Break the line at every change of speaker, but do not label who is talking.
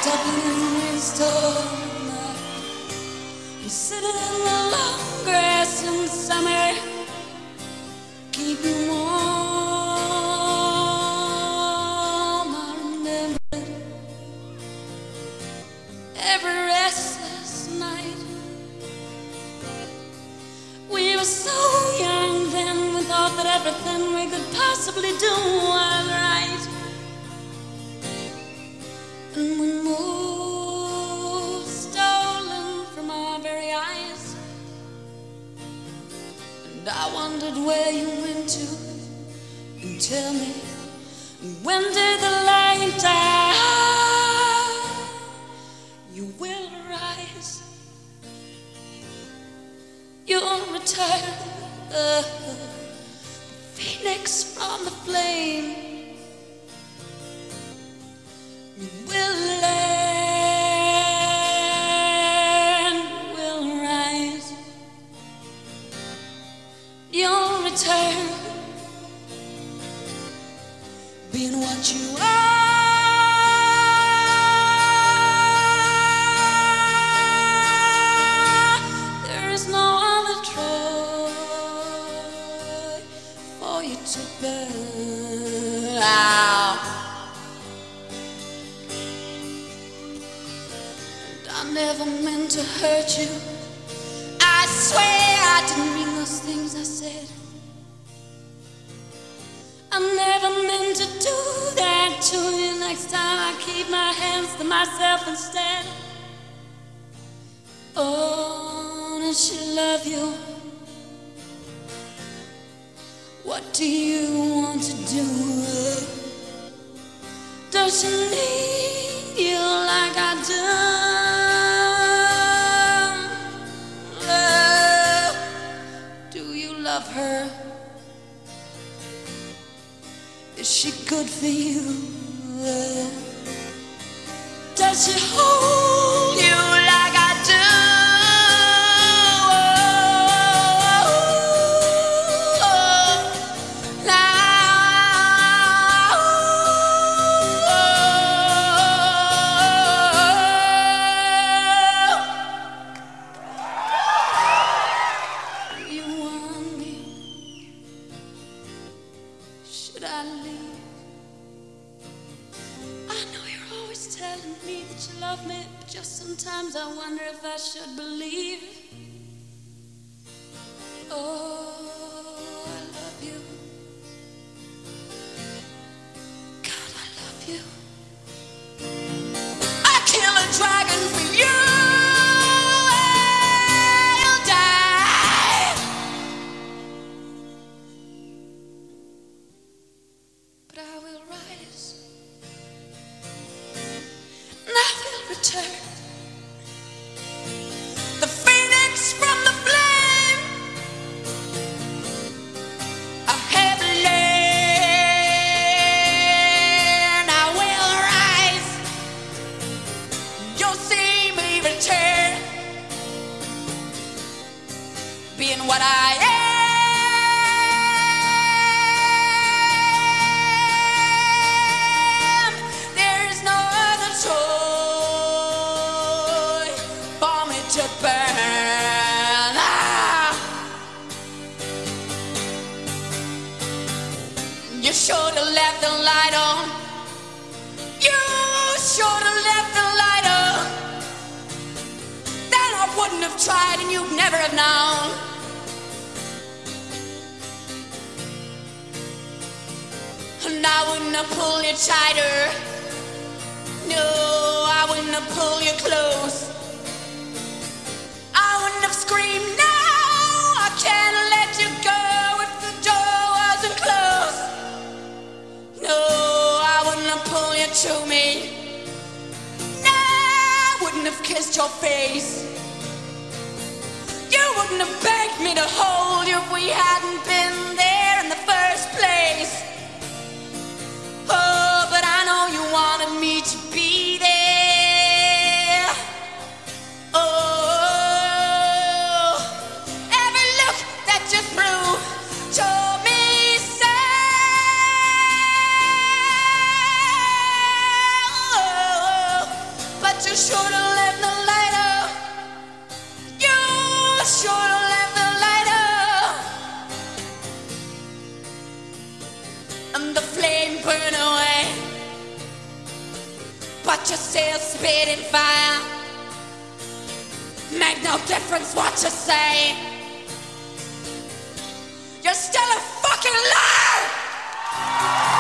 Dublin is torn. I'm sitting in the long grass in summer, keeping warm. I remember every restless night. We were so young then, we thought that everything we could possibly do was right. And we moved stolen from our very eyes. And I wondered where you went to. And tell me, when did the light die? You will rise. You'll return, the phoenix from the flame. You will land, will rise. You'll return, being what you are. There is no other Troy for you to burn out. I never meant to hurt you. I swear I didn't mean those things I said. I never meant to do that to you. Next time I keep my hands to myself instead. Oh, does she love you? What do you want to do? Does she need you like I do? Love her? Is she good for you? Does she hold you like I do? Sometimes I wonder if I should believe. Oh, I love you. God, I love you. I kill a dragon for you. I'll die. But I will rise. And I will return. From the flame, I have learned I will rise. You'll see me return, being what I am. There is no other choice for me to burn. You should have left the light on. You should have left the light on. Then I wouldn't have tried and you'd never have known. And I wouldn't have pulled you tighter. No, I wouldn't have pulled you close. I wouldn't have screamed, no, I can't let you go if the door wasn't closed. No, I wouldn't have pulled you to me. No, I wouldn't have kissed your face. You wouldn't have begged me to hold you if we hadn't been there in the first place. Oh, but I know you wanted me to be there. Oh, every look that you threw told me so. but you should have left the lighter. You should have left the lighter. And the flame burned away, but you're still spitting fire. Make no difference what you say. You're still a fucking liar!